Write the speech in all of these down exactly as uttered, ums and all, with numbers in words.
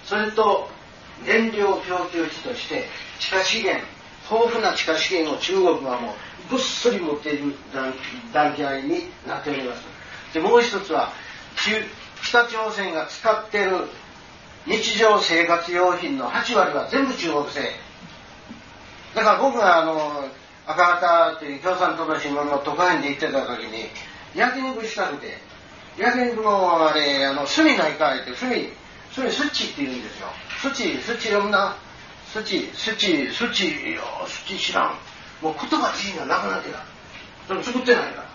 それと燃料供給地として地下資源、豊富な地下資源を中国はもうぐっすり持っている段階になっております。でもう一つは北朝鮮が使っている日常生活用品のはち割は全部中国製だから。僕があの赤旗という共産党の新聞の特派員で行ってた時に焼肉したくて、焼肉のあれあの炭ないかいって、炭それスチって言うんですよ。スチスチ読むな、スチスチスチいやスチ知らん、もう言葉自身がなくなってた。それ作ってないから。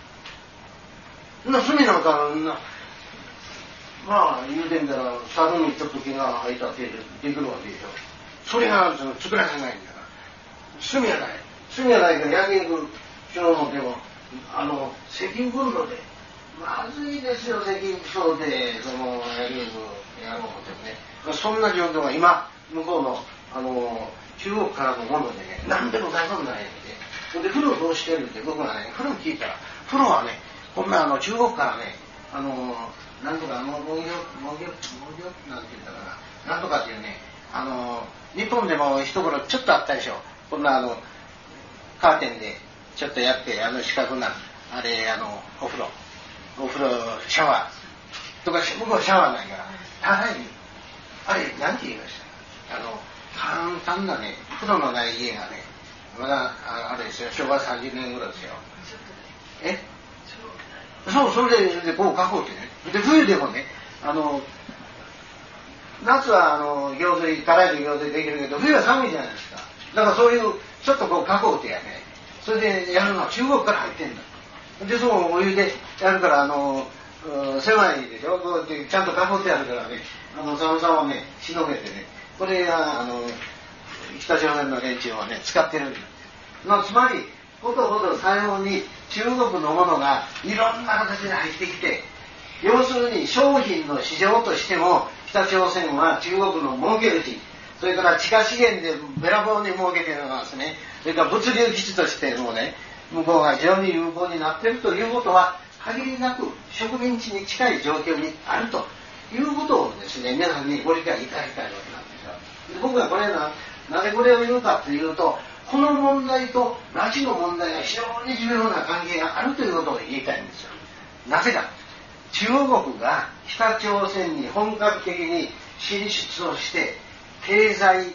な炭なんかなまあ言うてんだら猿にちょっと毛が生えたってできるわけでしょ。それがその作らせないんだから。炭やない炭やないから焼肉しようのでもあの石油分炉でまずいですよ。石油そうでその焼肉やろうとね、そんな状況が今向こうのあの中国からのものでね、何でも大丈夫ないので、で風呂どうしてるって僕がね風呂聞いたら、風呂はねこんなあの中国からねあのなんとか農業農業農業なんて言うんだかな、なんとかっていうねあの日本でも一頃ちょっとあったでしょ。こんなあのカーテンでちょっとやってあの四角なあれあのお風呂お風呂シャワーとか僕はシャワーないからただにあれなんて言いました、あの簡単なね風呂のない家がねまだ あ, あれですよ昭和さんじゅうねん頃ですよ。えそうそれ で, でこう囲うってね、で冬でもねあの夏はあの行水辛いで行水できるけど冬は寒いじゃないですか。だからそういうちょっとこう囲うてやね、それでやるのは中国から入ってんだ。でそのお湯でやるからあの狭いでしょ、こうやってちゃんと囲ってやるからね、あの寒さをねしのげてね、これがあの北朝鮮の連中をね使ってるんだ。まあ、つまりほどほど最後に中国のものがいろんな形で入ってきて、要するに商品の市場としても北朝鮮は中国の儲けるし、それから地下資源でべらぼうに儲けてるのがですね、それから物流基地としてもね向こうが非常に有効になっているということは限りなく植民地に近い状況にあるということをですね皆さんにご理解いただきたいわけなんですよ。僕がこれななぜこれを言うかというと、この問題と拉致の問題が非常に重要な関係があるということを言いたいんですよ。なぜか、中国が北朝鮮に本格的に進出をして経済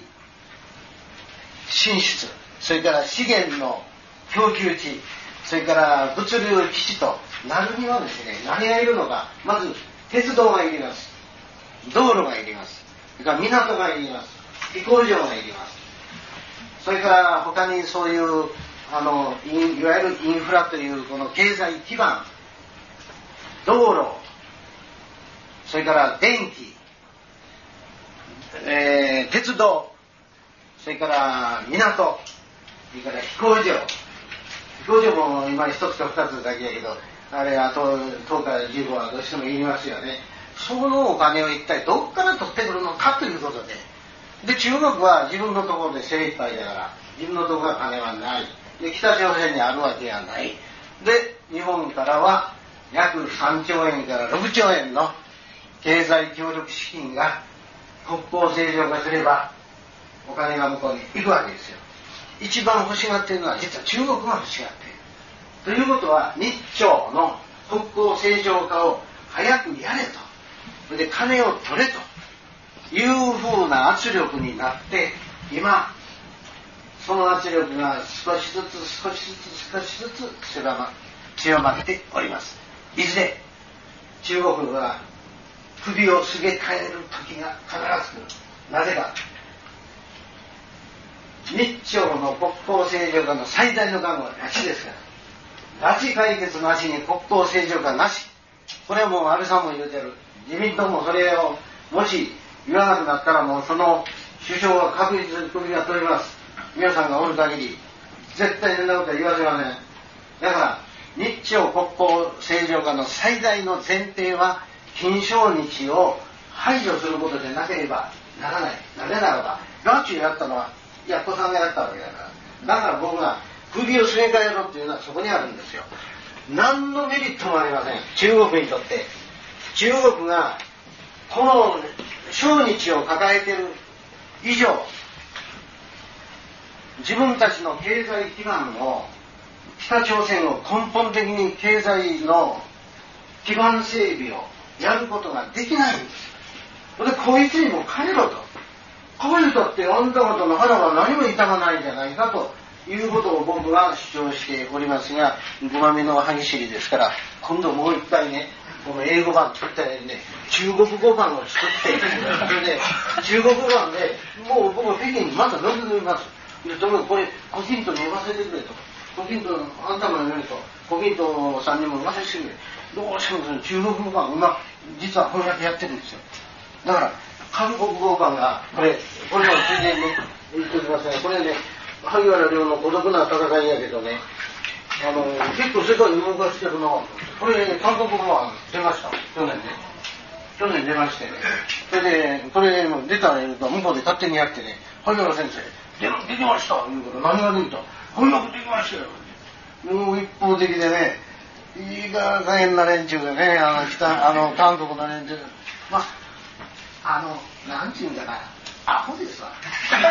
進出、それから資源の供給地、それから物流基地となるにはですね、何がいるのか。まず鉄道がいります、道路がいります、それから港がいります、飛行場がいります、それから他にそういうあの い, いわゆるインフラというこの経済基盤、道路、それから電気、えー、鉄道、それから港、それから飛行場、飛行場も今一つか二つだけやけど、あれあととおかじゅうごはどうしてもいりますよね。そのお金を一体どこから取ってくるのかということで、で中国は自分のところで精一杯だから自分のところは金はない、で北朝鮮にあるわけがない、で日本からは約さんちょうえんからろくちょうえんの経済協力資金が国交正常化すればお金が向こうに行くわけですよ。一番欲しがっているのは実は中国が欲しがっているということは、日朝の国交正常化を早くやれと、それで金を取れというふうな圧力になって、今その圧力が少しずつ少しずつ少しずつ狭ま強まっております。いずれ中国が首をすげ替える時が必ず来る。なぜか、日朝の国交正常化の最大の願望は拉致ですから、拉致解決なしに国交正常化なし、これはもう安倍さんも言うてる、自民党もそれをもし言わなくなったらもうその首相は確実に首が取ります。皆さんがおる限り絶対にそんなことは言わせません。だから日朝国交正常化の最大の前提は金正日を排除することでなければならない。なぜならば拉致をやったのはやっこさんがやったわけだから。だから僕が首をすげ替えろっていうのはそこにあるんですよ。何のメリットもありません、中国にとって。中国がこの小日を抱えている以上、自分たちの経済基盤を、北朝鮮を根本的に経済の基盤整備をやることができないんです。で、こいつにも帰ろと。こういう人ってあんた方の腹は何も痛まないんじゃないかということを僕は主張しておりますが、ごまめの歯ぎしりですから、今度もう一回ね、この英語版作ったらね、中国語版を作って、それで中国語版でもう僕北京にまた乗り込みます。で、とにかくこれ、胡錦涛に言わせてくれと。胡錦涛、あんたも言うと、胡錦涛さんにも言わせてくれ。どうしてもその中国語版、今、実は翻訳やってるんですよ。だから、韓国語版が、これ、これもついでにね、言っておきますが、これね、萩原亮の孤独な戦いやけどね、あの、結構世界に動かしてるの、これ、ね、韓国語版出ました。去年ね。去年出ましてね。それで、これ、出たら言うと、向こうで勝手にやってね、萩原先生、でできましたいうこと、何ができた翻訳できましたよ。もう一方的でね、いいか加減な連中でね、あの、北、あの、韓国の連中、まあ、あの、なんていうんだな、アホですわ。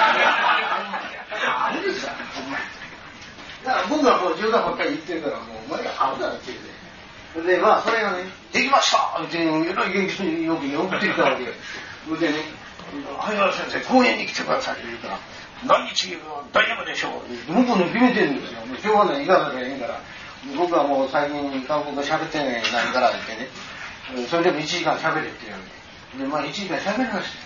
アホですわ、ほんまに。だから僕はもう冗談ばっかり言ってるから、もうお前がアホだって言うて。で、まあ、それがね、できましたって、えらい元気によく送ってきたわけ。でね、萩原先生、公園に来てくださいって言うから、何日大丈夫でしょう。向こうに決めてるんですよ。しょうがない、いかがでいいから。僕はもう最近韓国語喋ってないからってね、それでもいちじかん喋れって言われて。で、まあいちじかん喋りました。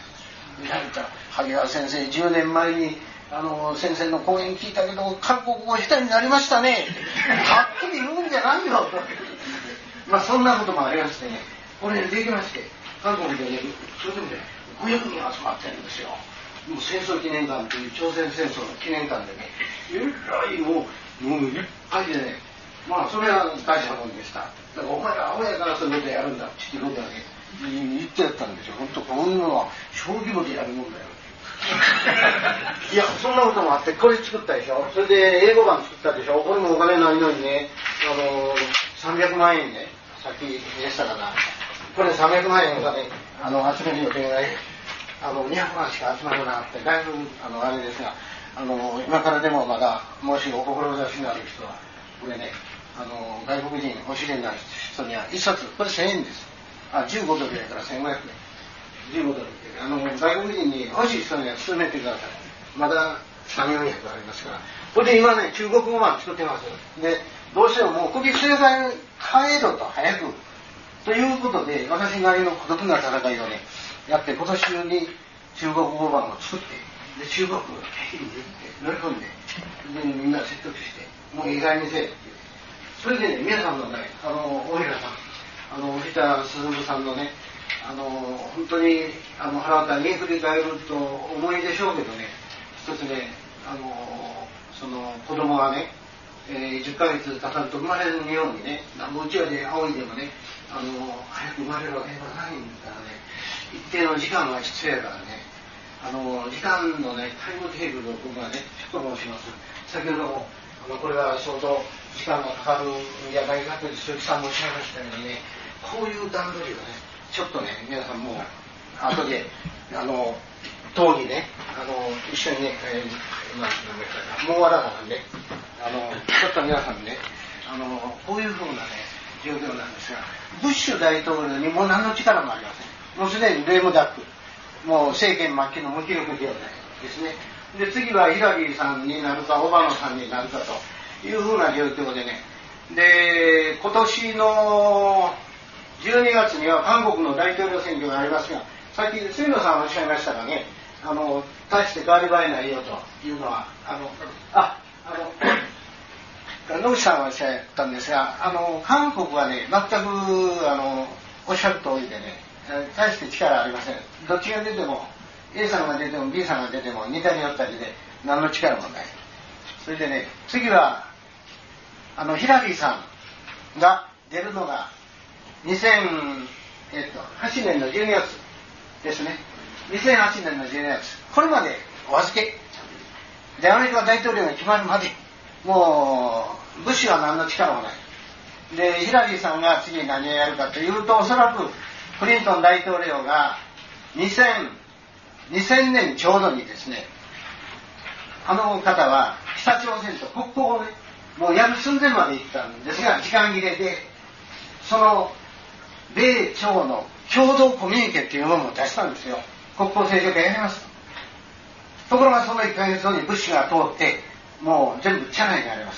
喋ったら、萩原先生、じゅうねんまえに、あの、先生の講演聞いたけど、韓国語下手になりましたね。はっきり言うんじゃないよ。まあそんなこともありましてね、これできまして、韓国でね、それでもね、ごひゃくにん集まってるんですよ。もう戦争記念館という朝鮮戦争の記念館でね、えらいもう、もういっぱいでね、まあそれは大したもんでした。だからお前らアホやからそういうことやるんだっていうことはね、言ってやったんですよ。本当こういうのは将棋部でやるもんだよ。いや、そんなこともあって、これ作ったでしょ。それで英語版作ったでしょ。これもお金ないのにね、あのー、さんびゃくまんえんね、さっき言したかな。これさんびゃくまんえんがね、あの、集める予定がね、あの、にひゃくまんしか集まらなくて、だいぶ、あの、あれですが、あの、今からでもまだ、もしお志のある人は、これね、あの、外国人欲しいな人には、一冊、これせんえんです。あ、じゅうごドルやからせんごひゃくえん。じゅうごドル。あの、外国人に欲しい人には勧めてください。まださん、よんひゃくありますから。これで今ね、中国語版作ってます。で、どうしてももう国立政財変えろと、早く。ということで、私なりの孤独な戦いをね、やって、今年中に中国語版を作って、で、中国を北京に行って乗り込んで、で、みんな説得して、もう意外にせえっていう。それでね、皆さんのね、あの、大平さん、あの、藤田進さんのね、あの、本当に、あの、腹渡に振り返ると思いでしょうけどね、一つね、あの、その、子供がね、えー、じゅっかげつ経たんと生まれるようにね、なんぼうちわで仰いでもね、あの、早く生まれるわけではないからね、一定の時間が必要やからね、あの、時間のね、タイムテーブルを僕はね、ちょっと申します。先ほども、あの、これは相当時間がかかるんじゃないかと鈴木さんもおっしゃいましたようにね、こういう段取りをね、ちょっとね、皆さんも後で、あの、討議ね、あの、一緒にね、えー、今、もう終わらないんで、あの、ちょっと皆さんね、あの、こういうふうなね、状況なんですが、ブッシュ大統領にもう何の力もありません。もうすでにレームダック、もう政権末期の無気力状態ですね。で、次はヒラリーさんになるか、オバマさんになるかというふうな状況でね、で、今年のじゅうにがつには韓国の大統領選挙がありますが、さっき杉野さんおっしゃいましたがね、あの、大して変わり映えないよというのは、あの、あ、あの、野口さんがおっしゃったんですが、あの、韓国はね、全く、あの、おっしゃる通りでね、大して力ありません。どっちが出ても、A さんが出ても B さんが出ても似たり寄ったりで、何の力もない。それでね、次は、あの、ヒラリーさんが出るのが、にせんはちねんのじゅうにがつですね。にせんはちねんのじゅうにがつ。これまでお預け。で、アメリカ大統領が決まるまで、もう、ブッシュは何の力もない。で、ヒラリーさんが次何をやるかというと、おそらくクリントン大統領が、 にせんねんちょうどにですね、あの方は北朝鮮と国交をね、もうやる寸前まで行ったんですが、時間切れで、その米朝の共同コミュニケっていうものを出したんですよ。国交正常化やりますと。ところがそのいっかげつごにブッシュが通って、もう全部チャラになりました。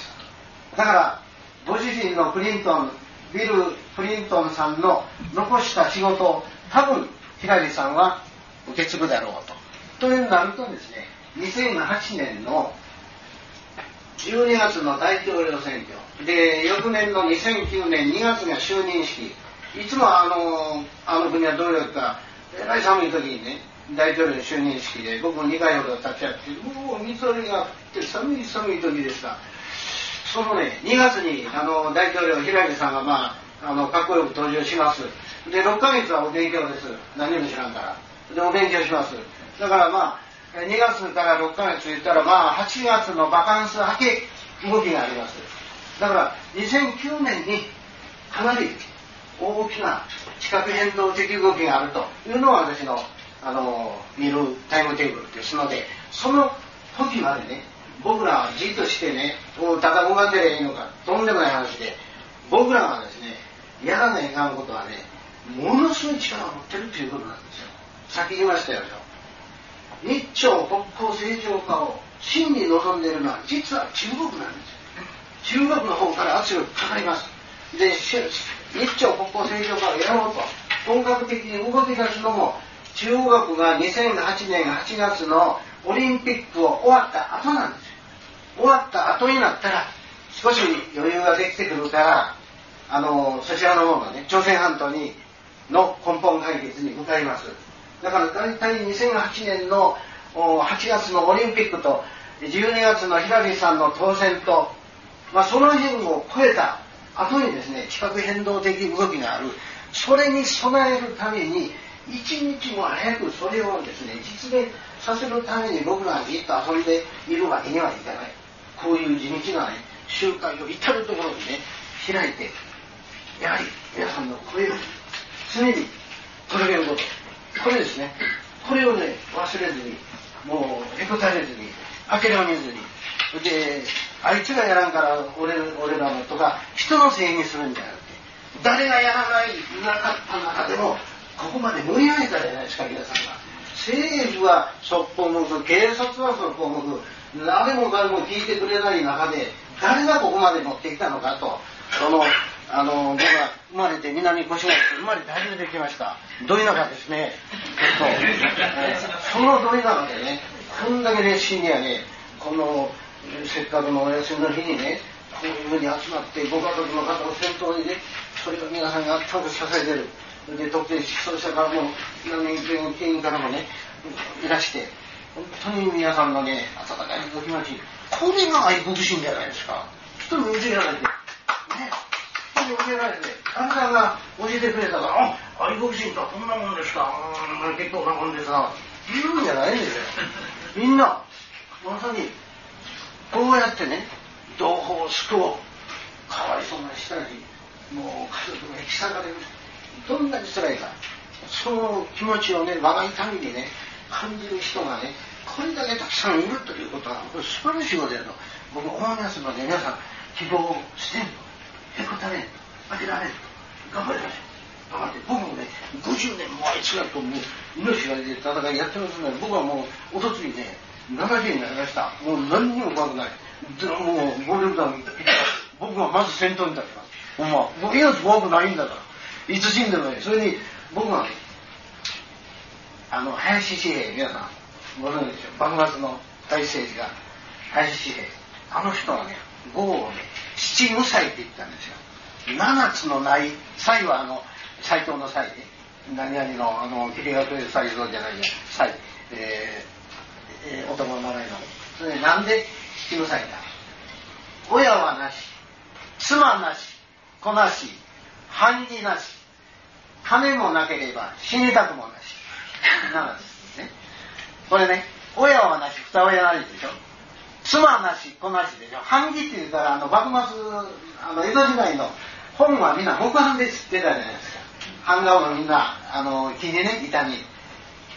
だから、ご自身のクリントン、ビル・クリントンさんの残した仕事を多分ヒラリーさんは受け継ぐだろうと。というなるとですね、にせんはちねんのじゅうにがつの大統領選挙で、翌年のにせんきゅうねんにがつが就任式、いつもあのあの国はどういうか、えらい寒い時にね、大統領就任式で僕もにかいほど立ち会って、もうみぞれが降って寒い寒い時でした。そのね、にがつにあの大統領ヒラリーさんが、まあ、あのかっこよく登場します。でろっかげつはお勉強です。何も知らんから。でお勉強します。だからまあにがつからろっかげつ言ったら、まあはちがつのバカンス明け動きがあります。だからにせんきゅうねんにかなり大きな地殻変動的動きがあるというのが私のあの見るタイムテーブルですので、その時までね、僕らはじっとしてね、ただ動かせればいいのか、とんでもない話で、僕らがですね、やらないかんことはね、ものすごい力を持ってるということなんですよ。さっき言いましたよ。日朝国交正常化を真に望んでいるのは実は中国なんですよ。中国の方から圧力かかります。で、日朝国交正常化をやろうと本格的に動き出すのも、中国がにせんはちねんはちがつのオリンピックを終わった後なんですよ。終わった後になったら少し余裕ができてくるから、あのそちらの方のね、朝鮮半島にの根本解決に向かいます。だから大体にせんはちねんのはちがつのオリンピックとじゅうにがつのヒラリーさんの当選と、まあ、その辺を超えた後にですね、地殻変動的動きがある。それに備えるために一日も早くそれをですね、実現させるために僕らがじっと遊んでいるわけにはいかない。こういう地道なね、集会を至るところにね、開いて、やはり皆さんの声を常に届けること。これですね。これをね、忘れずに、もうへこたれずに、諦めずに、で、あいつがやらんから俺俺らのとか、人のせいにするんじゃなくて、誰がやらないなかった中でも、ここまで盛り上げたじゃないですか、皆さんが。政府はそっぽ向く、警察はそっぽ向く、誰も誰も聞いてくれない中で、誰がここまで持ってきたのかと、その、あの、僕は生まれて南越谷市生まれて初めて来ました。ど田舎ですね。ちょっと、えー、そのど田舎でね、こんだけ熱心にはね、この、せっかくのお休みの日にね、こういうふうに集まって、ご家族の方を先頭にね、それを皆さんがちゃんと支えてる。で、特定失踪者からも、南県民からもね、いらして、本当に皆さんのね、温かいお気持ち、これが愛国心じゃないですか。一人教えられて、ね、一人教えられて、あなたが教えてくれたから、あ、愛国心とはこんなもんですか、うん、結構なもんでさ、言うんじゃないんですよ。みんな、まさに、こうやってね、同胞を救おう。かわいそうな人たち、もう家族が引き裂かれる。どんなに辛いか、その気持ちをね、我が痛みにね、感じる人がね、これだけたくさんいるということは、これ素晴らしいことだと僕思いますので、皆さん、希望を捨てんと、へこたれんと、諦めんと、頑張りましょう。頑張って、僕もね、ごじゅうねんもあいつらともう命が出て戦いやってますので、僕はもう、おとついね、ななじゅうになりました。もう何にも怖くない。でもう、暴力団に僕はまず先頭に立ちます。ほんま、もう命怖くないんだから。いつ死んでもね、それに僕はね、あの林紙幣、皆さんご存知でしょ、幕末の大政治家林紙幣、あの人はね、豪をね、七無才って言ったんですよ。七つのない、才はあの斎藤の才で、何々のあの霧がという才蔵じゃないや、才、えーえー、男の名前の、それなんで七無才だ。親はなし、妻なし、子なし、藩士なし、金もなければ死にたくもなし。なんですね。これね、親はなし、二親なしでしょ。妻なし、子なしでしょ。版木って言ったら、あの、幕末、あの、江戸時代の本はみんな木版で知ってたじゃないですか。版画をみんな、あの、木にね、板に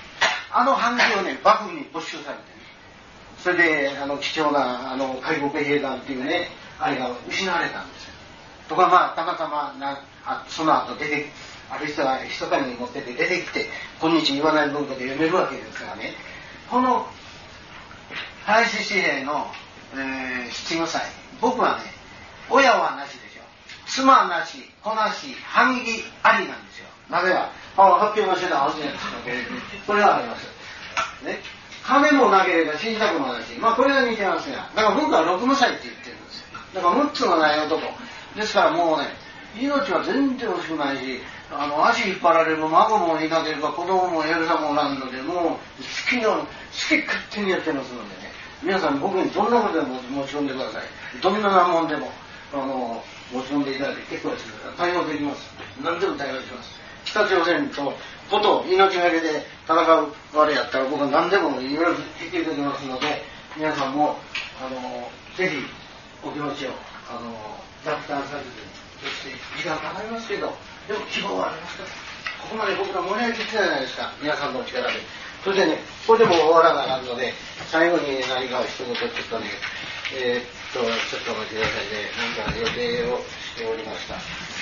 あの版木をね、幕府に没収されてね、それであの貴重なあの開国兵団っていうね、あれが失われたんですよ。とかまあたまたまなあその後出てある人が密かに持ってて出てきて今日言わない文化で読めるわけですからね。この林紙幣の、えー、七五歳、僕はね、親はなしでしょ、妻なし、子なし、版木ありなんですよ。なぜか発表の手段は初めてですので、これはありますね。金もなければ死にたくもないし、まあこれが似てますが、だから僕は六無歳って言ってるんですよ。だからむっつのない男ですから、もうね、命は全然惜しくないし、あの足引っ張られる孫もいなければ子供もやるさもなんので、もう好きの好き勝手にやってますのでね、皆さん僕にどんなことでも持ち込んでください。どんなもんでもあの持ち込んでいただいて結構ですから、対応できます。何でも対応します。北朝鮮とこと命がけで戦う我やったら僕は何でもいろいろ引き受けてますので、皆さんもあのぜひお気持ちをあの落胆させずに、そして時間かかりますけど、でも希望はありますから、ここまで僕ら盛り上げてきたじゃないですか、皆さんのお力で。それでね、これでも終わらなあかんので、最後に何かを一言ちょっとね、えー、っとちょっとお待ちくださいね。何か予定をしておりました。うん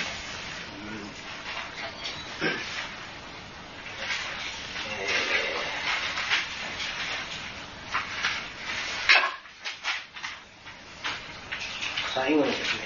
えー、最後にですね、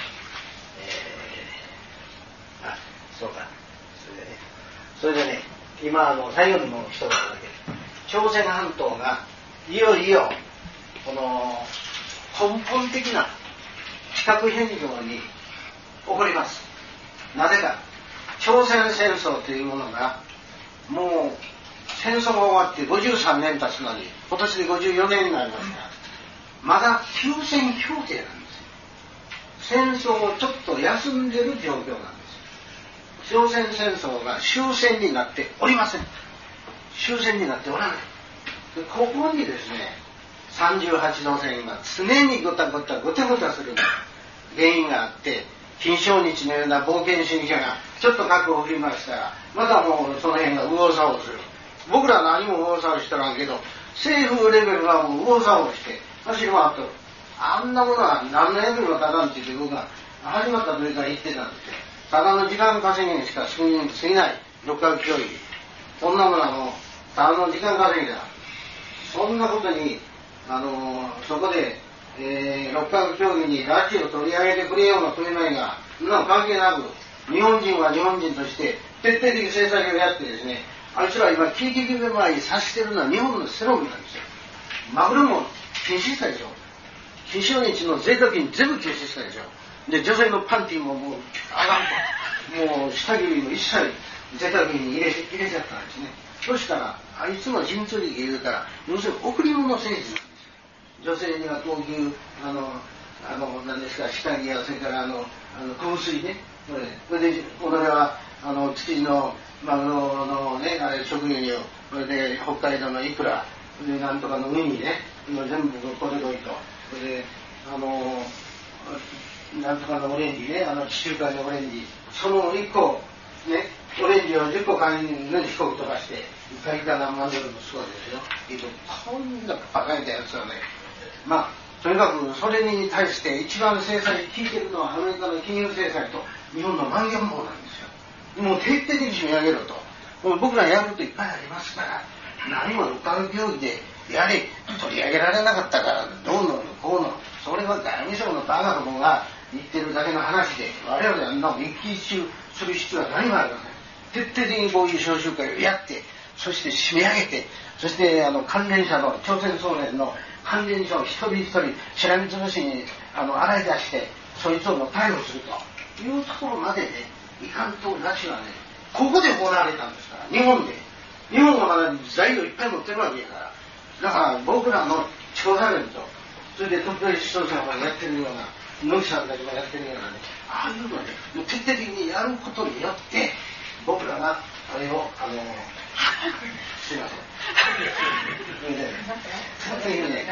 えー、あ、そうか、それでね、それでね、今あの最後にもう一言だけ、朝鮮半島がいよいよこの根本的な地殻変動に起こります。なぜか、朝鮮戦争というものがもう戦争が終わってごじゅうさんねん経つのに、今年でごじゅうよねんになりますから、まだ休戦協定なんですよ。戦争をちょっと休んでる状況なんですよ。朝鮮戦争が終戦になっておりません。終戦になっておらない。でここにですね、さんじゅうはちど線が常にごたごたごたごたする原因があって、金正日のような冒険主義者がちょっと核を振りましたら、またもうその辺が右往左往する。僕ら何も右往左往しとらんけど、政府レベルはもう右往左往して走り回っとる。あんなものは何の役にも立たんって言って僕が始まった時から言ってたんですよ。ただの時間稼ぎにしか過ぎない六角教育。こんなものはもうただの時間稼ぎだ。そんなことに、あのー、そこで、えー、六角教義に拉致を取り上げてくれようの取れないが、そんなの関係なく、日本人は日本人として徹底的制裁をやってですね、あいつら今危機的めまいにさしてるのは日本のセロミなんですよ。マグロも禁止したでしょ。金正日の贅沢に全部禁止したでしょ。で、女性のパンティーももうあがんと、もう下着も一切贅沢に入れ入れちゃったんですね。そしたらあいつの神通力言うたら、要するに贈り物政治なんですよ。女性には高級あのあの何ですか、下着やそれからあのあの香水ね、これそれでこれはあの築地のマグロのね、あれ食輸入、それで北海道のイクラでなんとかのウニね、全部これどいと、それであのなんとかのオレンジね、あの地中海のオレンジ、そのいっこね、オレンジをじゅっこ間に飛行機飛ばして一回か何万ドルもそうですよ。えっとこんなバカげたやつはね、まあとにかくそれに対して一番制裁効いてるのはアメリカの金融制裁と日本のまん延防なんですよ。もう徹底的に締め上げろと。もう僕らやることいっぱいありますから、何も六角協議でやれ取り上げられなかったからどうのこうの、それは外務省のバカどもが言ってるだけの話で、我々はあんなも一喜一憂する必要は何もありません。徹底的にこういう召集会をやって、そして締め上げて、そしてあの関連者の朝鮮総連の関連者を一人一人しらみつぶしにあの洗い出して、そいつをも逮捕するというところまでね、いかんと拉致はね、ここで行われたんですから、日本で。日本はまだ材料いっぱい持ってるわけやから。だから僕らの調査連と、それで特別視聴者がやってるような、野木さんたちがやってるようなね、ああいうのね、もう徹底的にやることによって、僕らがあれを、あの、すいません。それで、それでね、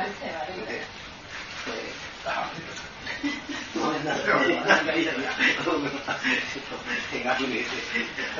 ごめんなさい。なんかいいだろう。ちょっと手が震えて。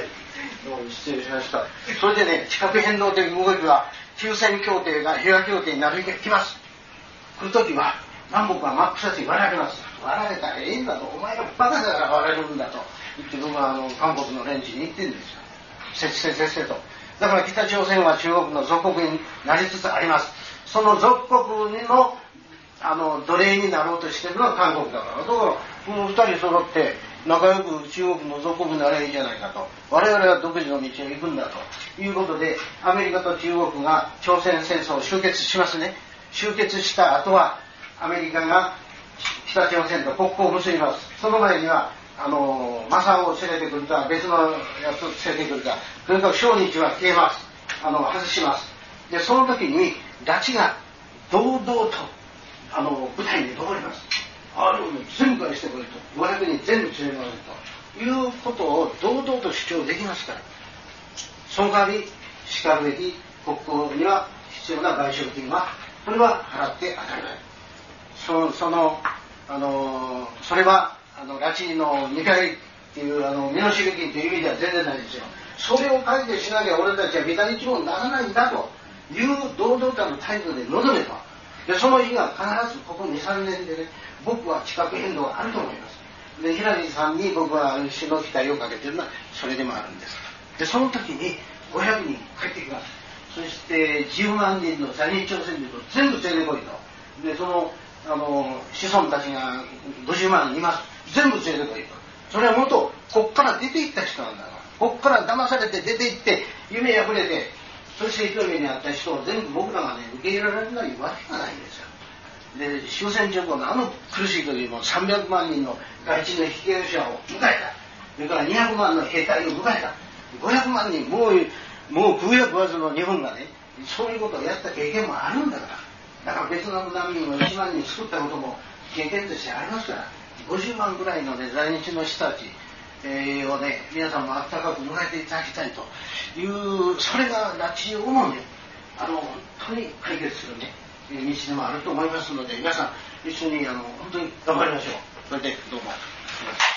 失礼しました。それでね、地殻変動的動きは休戦協定が平和協定になる日が来ます。来るときは南北は真っ二つに割られます。割られたらええんだと、お前らバカだから割られるんだと言って僕はあの韓国の連中に言ってるんですよ。せっせせっせと。だから北朝鮮は中国の属国になりつつあります。その属国のあの奴隷になろうとしてるのは韓国だから。だからこの二人揃って仲良く中国の属国になればいいじゃないかと。我々は独自の道を行くんだということで、アメリカと中国が朝鮮戦争を終結しますね。終結した後はアメリカが北朝鮮と国交を結びます。その前にはあのマサオを連れてくるか別のやつを連れてくるか、とにかく小日は消えます。あの外します。でその時に拉致が堂々とあの舞台に上ります。あれを全部返してくれと、ごひゃくにん全部連れ回るということを堂々と主張できますから、その代わりしかるべき国交には必要な賠償金はこれは払って当たり前。そ, そのあのそれはあの拉致のにかいっていうあの身代金という意味では全然ないですよ。それを解決しなきゃ俺たちはビタ一文出さないんだという堂々たる態度で臨めば、でその日が必ずここにさんねんでね、僕は地殻変動があると思います。でヒラリーさんに僕は死の期待をかけてるのはそれでもあるんです。でその時にごひゃくにん帰ってきます。そしてじゅうまんにんの在日朝鮮人を全部連れてこいと。でそのあの子孫たちがごじゅうまんいます。全部連れてこいと。それはもっとこっから出ていった人なんだから、こっから騙されて出ていって夢あふれて、そして一人にあった人を全部僕らがね受け入れられないわけがないんですよ。で終戦直後のあの苦しい時もさんびゃくまんにんの外地の引き合い者を迎えた。それからにひゃくまんの兵隊を迎えた。ごひゃくまんにん、もうもう食うや食わずの日本がね、そういうことをやった経験もあるんだから。だからベトナム難民をいちまんにん救ったことも経験としてありますから、ごじゅうまんぐらいの、ね、在日の人たち、えー、をね皆さんも温かく迎えていただきたいという、それが拉致をもねあの本当に解決するね道でもあると思いますので、皆さん一緒にあの本当に頑張りましょう。それでどうも。